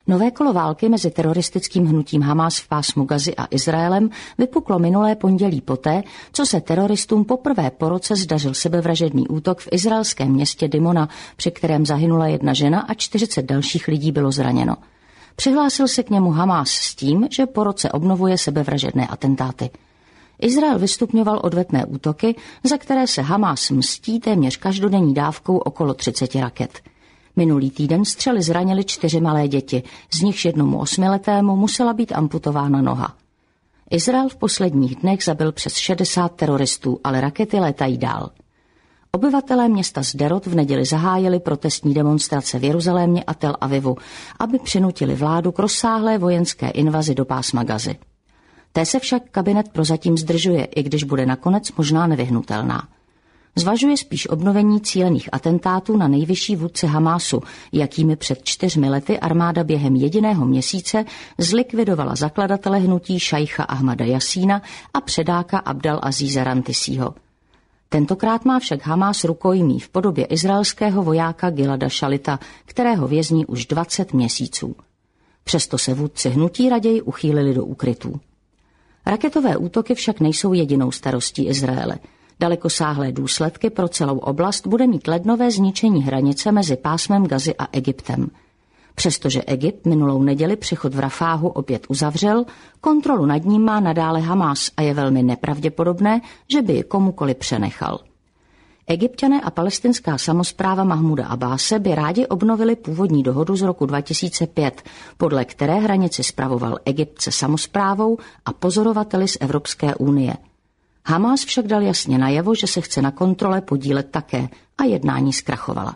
Nové kolo války mezi teroristickým hnutím Hamás v pásmu Gazy a Izraelem vypuklo minulé pondělí poté, co se teroristům poprvé po roce zdařil sebevražedný útok v izraelském městě Dimona, při kterém zahynula 1 žena a 40 dalších lidí bylo zraněno. Přihlásil se k němu Hamás s tím, že po roce obnovuje sebevražedné atentáty. Izrael vystupňoval odvetné útoky, za které se Hamás mstí téměř každodenní dávkou okolo 30 raket. Minulý týden střely zranily 4 malé děti, z nichž jednomu 8letému musela být amputována noha. Izrael v posledních dnech zabil přes 60 teroristů, ale rakety létají dál. Obyvatelé města Sderot v neděli zahájili protestní demonstrace v Jeruzalémě a Tel Avivu, aby přinutili vládu k rozsáhlé vojenské invazi do pásma Gazy. Té se však kabinet prozatím zdržuje, i když bude nakonec možná nevyhnutelná. Zvažuje spíš obnovení cílených atentátů na nejvyšší vůdce Hamásu, jakými před 4 lety armáda během jediného měsíce zlikvidovala zakladatele hnutí šajcha Ahmada Jasína a předáka Abdal Azíza Rantisího. Tentokrát má však Hamás rukojmí v podobě izraelského vojáka Gilada Šalita, kterého vězní už 20 měsíců. Přesto se vůdci hnutí raději uchýlili do úkrytů. Raketové útoky však nejsou jedinou starostí Izraele. Dalekosáhlé důsledky pro celou oblast bude mít lednové zničení hranice mezi pásmem Gazy a Egyptem. Přestože Egypt minulou neděli přechod v Rafáhu opět uzavřel, kontrolu nad ním má nadále Hamás a je velmi nepravděpodobné, že by ji komukoli přenechal. Egypťané a palestinská samospráva Mahmuda Abbáse by rádi obnovili původní dohodu z roku 2005, podle které hranici spravoval Egypt se samosprávou a pozorovateli z Evropské unie. Hamás však dal jasně najevo, že se chce na kontrole podílet také a jednání zkrachovala.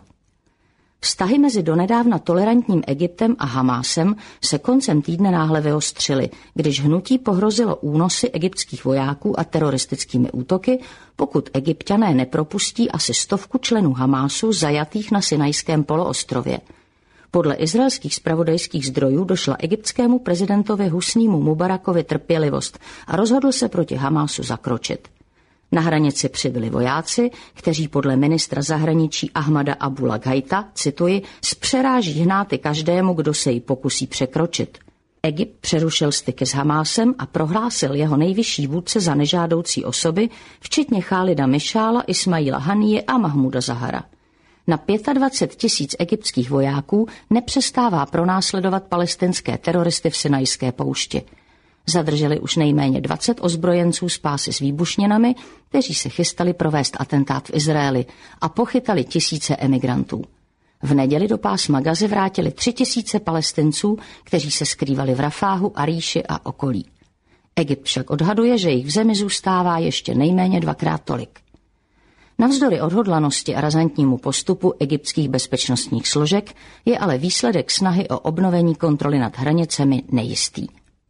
Vztahy mezi donedávna tolerantním Egyptem a Hamásem se koncem týdne náhle vyostřily, když hnutí pohrozilo únosy egyptských vojáků a teroristickými útoky, pokud Egypťané nepropustí asi 100 členů Hamásu zajatých na Sinajském poloostrově. Podle izraelských zpravodajských zdrojů došla egyptskému prezidentovi Husnímu Mubarakovi trpělivost a rozhodl se proti Hamásu zakročit. Na hranici přibyli vojáci, kteří podle ministra zahraničí Ahmada Abula Ghaita, cituji, zpřeráží hnáty každému, kdo se jí pokusí překročit. Egypt přerušil styky s Hamásem a prohlásil jeho nejvyšší vůdce za nežádoucí osoby, včetně Chálida Mišála, Ismaila Hanije a Mahmuda Zahara. Na 25 000 egyptských vojáků nepřestává pronásledovat palestinské teroristy v Sinajské poušti. Zadrželi už nejméně 20 ozbrojenců s pásy s výbušninami, kteří se chystali provést atentát v Izraeli a pochytali tisíce emigrantů. V neděli do pásma Gazy vrátili 3 000 Palestinců, kteří se skrývali v Rafáhu, Aríši a okolí. Egypt však odhaduje, že jich v zemi zůstává ještě nejméně 2x tolik. Navzdory odhodlanosti a razantnímu postupu egyptských bezpečnostních složek je ale výsledek snahy o obnovení kontroly nad hranicemi nejistý.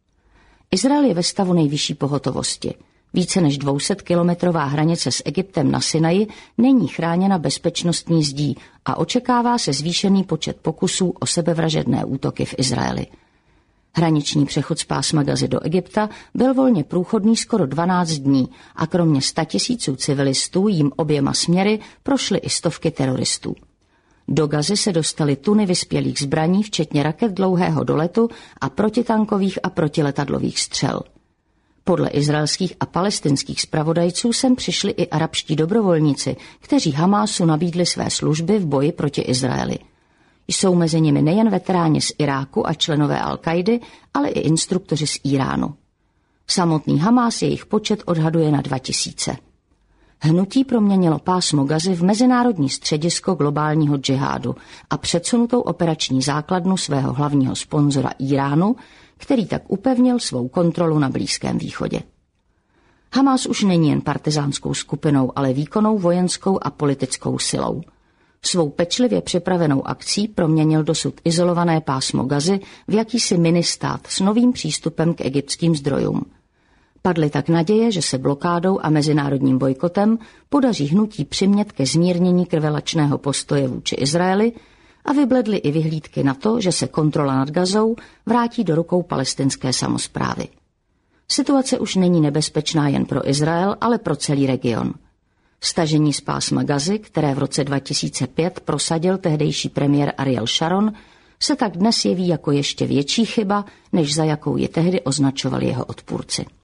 Izrael je ve stavu nejvyšší pohotovosti. Více než 200-kilometrová hranice s Egyptem na Sinaji není chráněna bezpečnostní zdí a očekává se zvýšený počet pokusů o sebevražedné útoky v Izraeli. Hraniční přechod z pásma Gazy do Egypta byl volně průchodný skoro 12 dní a kromě 100 000 civilistů jím oběma směry prošly i stovky teroristů. Do Gazy se dostaly tuny vyspělých zbraní, včetně raket dlouhého doletu a protitankových a protiletadlových střel. Podle izraelských a palestinských zpravodajců sem přišli i arabští dobrovolníci, kteří Hamásu nabídli své služby v boji proti Izraeli. Jsou mezi nimi nejen veteráni z Iráku a členové Al-Kaidy, ale i instruktoři z Iránu. Samotný Hamás jejich počet odhaduje na 2000. Hnutí proměnilo pásmo Gazy v mezinárodní středisko globálního džihádu a předsunutou operační základnu svého hlavního sponzora Iránu, který tak upevnil svou kontrolu na Blízkém východě. Hamás už není jen partizánskou skupinou, ale výkonnou vojenskou a politickou silou. Svou pečlivě připravenou akcí proměnil dosud izolované pásmo Gazy v jakýsi ministát s novým přístupem k egyptským zdrojům. Padly tak naděje, že se blokádou a mezinárodním bojkotem podaří hnutí přimět ke zmírnění krvelačného postoje vůči Izraeli a vybledly i vyhlídky na to, že se kontrola nad Gazou vrátí do rukou palestinské samosprávy. Situace už není nebezpečná jen pro Izrael, ale pro celý region. Stažení z pásma Gazy, které v roce 2005 prosadil tehdejší premiér Ariel Sharon, se tak dnes jeví jako ještě větší chyba, než za jakou je tehdy označovali jeho odpůrci.